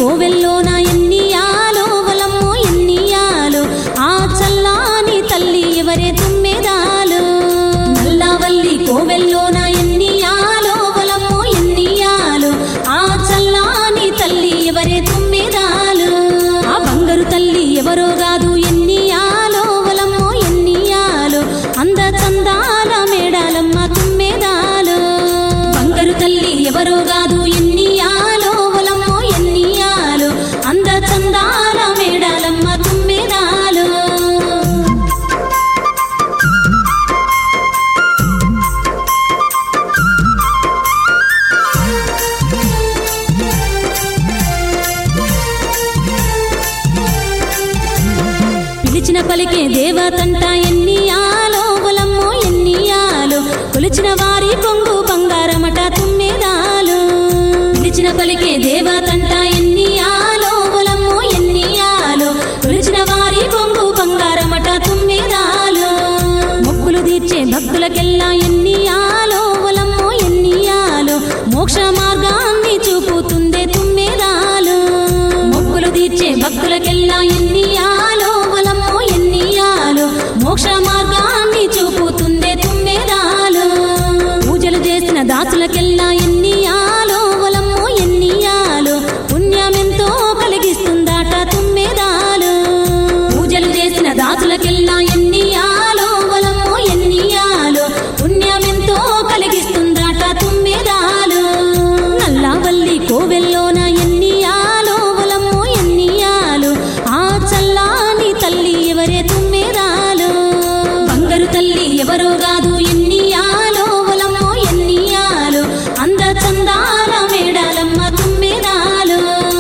కోవెల్లోన ఎన్నియాలో వలమ్మో ఎన్నియాలో ఆ చల్లాని తల్లి ఎవరే తుమ్మెదాలు నల్లవల్లి కోవెల్లోన ఎన్నియాలో వలమ్మో ఎన్నియాలో ఆ చల్లాని తల్లి ఎవరే తుమ్మెదాలు ఆ బంగారు తల్లి ఎవరో కాదు ఎన్నియాలో వలమ్మో ఎన్నియాలో అంద చందాల మేడాలమ్మ తుమ్మెదాలు బంగారు తల్లి ఎవరో కాదు ఎన్నియాలో వలమ్మో ఎన్నియాలో అంద చందాల మేడాలమ్మ తుమ్మెదాలు పిలిచిన పలికే దేవతంట ఎన్నియాలో వలమ్మో ఎన్నియాలో కొలిచిన వారి కొంగు బంగారమట తుమ్మెదాలు పిలిచిన పలికే దేవతంట ఎన్నియాలో వలమ్మో ఎన్నియాలో కొలిచిన వారి కొంగు బంగారమట తుమ్మెదాలు మొక్కులు తీర్చే భక్తులకెల్లా ఎన్నియాలో వలమ్మో ఎన్నియాలో మోక్ష మార్గాన్ని చూపుతుందే తుమ్మెదాలు మొక్కులు తీర్చే భక్తులకెల్లా ఎన్నియాలో వలమ్మో ఎన్నియాలో మోక్ష మార్గాన్ని చూపుతుందే తుమ్మెదాలు పూజలు చేసిన దాసులకెల్లా ఎన్నియాలో వలమ్మో ఎన్నియాలో పుణ్యమెంతో కలిగిస్తుందాట తుమ్మెదాలు పూజలు చేసిన దాసులకెల్లా ఎన్నియాలో వలమ్మో ఎన్నియాలో పుణ్యమెంతో కలిగిస్తుందాట తుమ్మెదాలు నల్లవల్లి కోవెల్లోన ఎన్నియాలో వలమ్మో ఎన్నియాలో ఆ చల్లాని తల్లి ఎవరే తుమ్మెదాలు బంగారు తల్లి ఎవరో కాదు ఎన్నియాలో వలమ్మో ఎన్నియాలో అంద చందాల మేడాలమ్మ తుమ్మెదాలు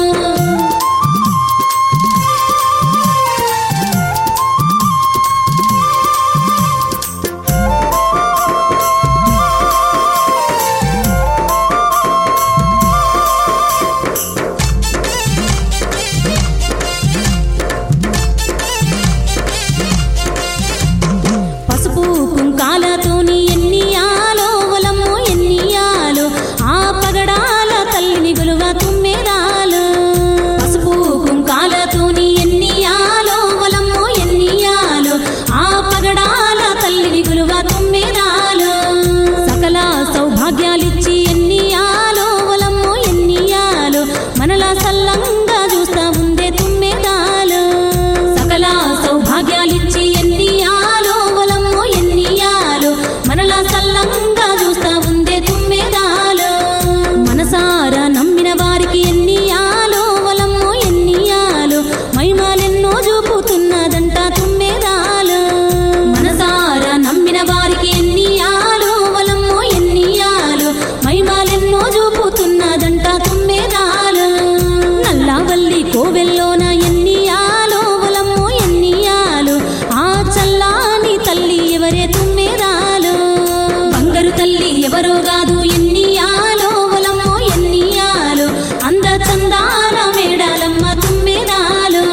పసుపు కుంకాలతోని ఎన్నియాలో వలమ్మో ఎన్నియాలో ఆ పగడాల తల్లిని గొలువ తుమ్మెదాలు పసుపు కుంకాలతోని ఎన్నియాలో వలమ్మో ఎన్నియాలో ఆ పగడాల తల్లిని గొలువ తుమ్మెదాలు సకల సౌభాగ్యాలిచ్చి ఎన్నియాలో వలమ్మో ఎన్నియాలో మనలా సల్లంగా చూస్తా ఉందే తుమ్మెదాలు సకల సౌభాగ్యాలిచ్చి ఎన్నియాలో వలమ్మో ఎన్నియాలో మనలా సల్లంగా చూస్తా ఉందే తుమ్మెదాలు మనసారా నమ్మిన వారికి ఎన్నియాలో వలమ్మో ఎన్నియాలో మహిమలెన్నో చూపుతున్నదంట తుమ్మెదాలు మనసారా నమ్మిన వారికి ఎన్నియాలో వలమ్మో ఎన్నియాలో మహిమలెన్నో చూపుతున్నదంట తుమ్మెదాలు నల్లవల్లి కోవెల్లోన ఎన్నియాలో వలమ్మో ఎన్నియాలో ఆ చల్లాని తల్లి ఎవరే తుమ్మెదాలు బంగారు తల్లి ఎవరో కాదు ఎన్నియాలో వలమ్మో ఎన్నియాలో అంద చందాల మేడాలమ్మ తుమ్మెదాలు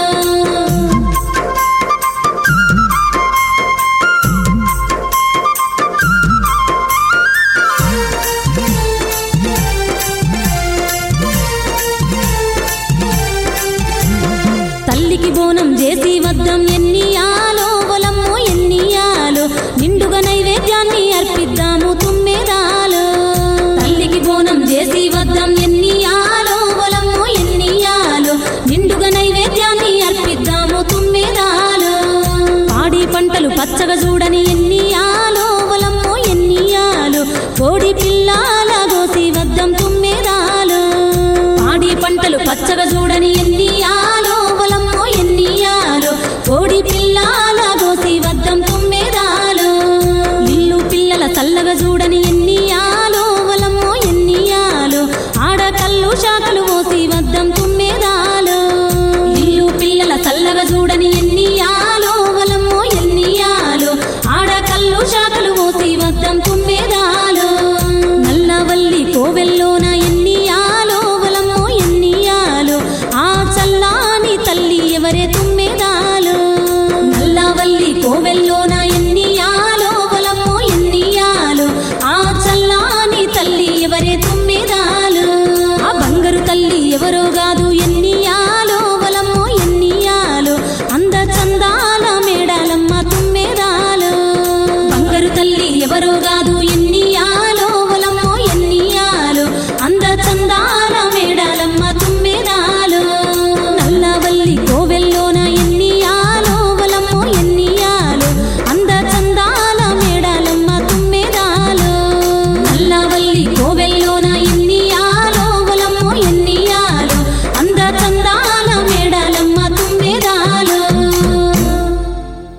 తల్లికి బోనం చేసి వద్దం ఎన్నియాలో వలమ్మో ఎన్నియాలో నిండుగా నైవేద్యాన్ని అర్పిద్దాము తుమ్మెదాలు తల్లికి బోనం చేసి వద్దం ఎన్నియాలో వలమ్మో ఎన్నియాలో నిండుగా నైవేద్యాన్ని అర్పిద్దాము తుమ్మెదాలు పాడి పంటలు పచ్చగా చూడని ఎన్నియాలో వలమ్మో ఎన్నియాలో కోడి పిల్లాల గోసి వద్దం తుమ్మెదాలు పాడి పంటలు పచ్చగా చూడని ఎన్నియాలో వలమ్మో ఎన్నియాలో కోడి పిల్లాల గోసి వద్దం తుమ్మెదాలు ఇల్లు పిల్లల చల్లగా చూడని ఎన్నియాలో వలమ్మో ఎన్నియాలో ఆడకల్లు శాఖలు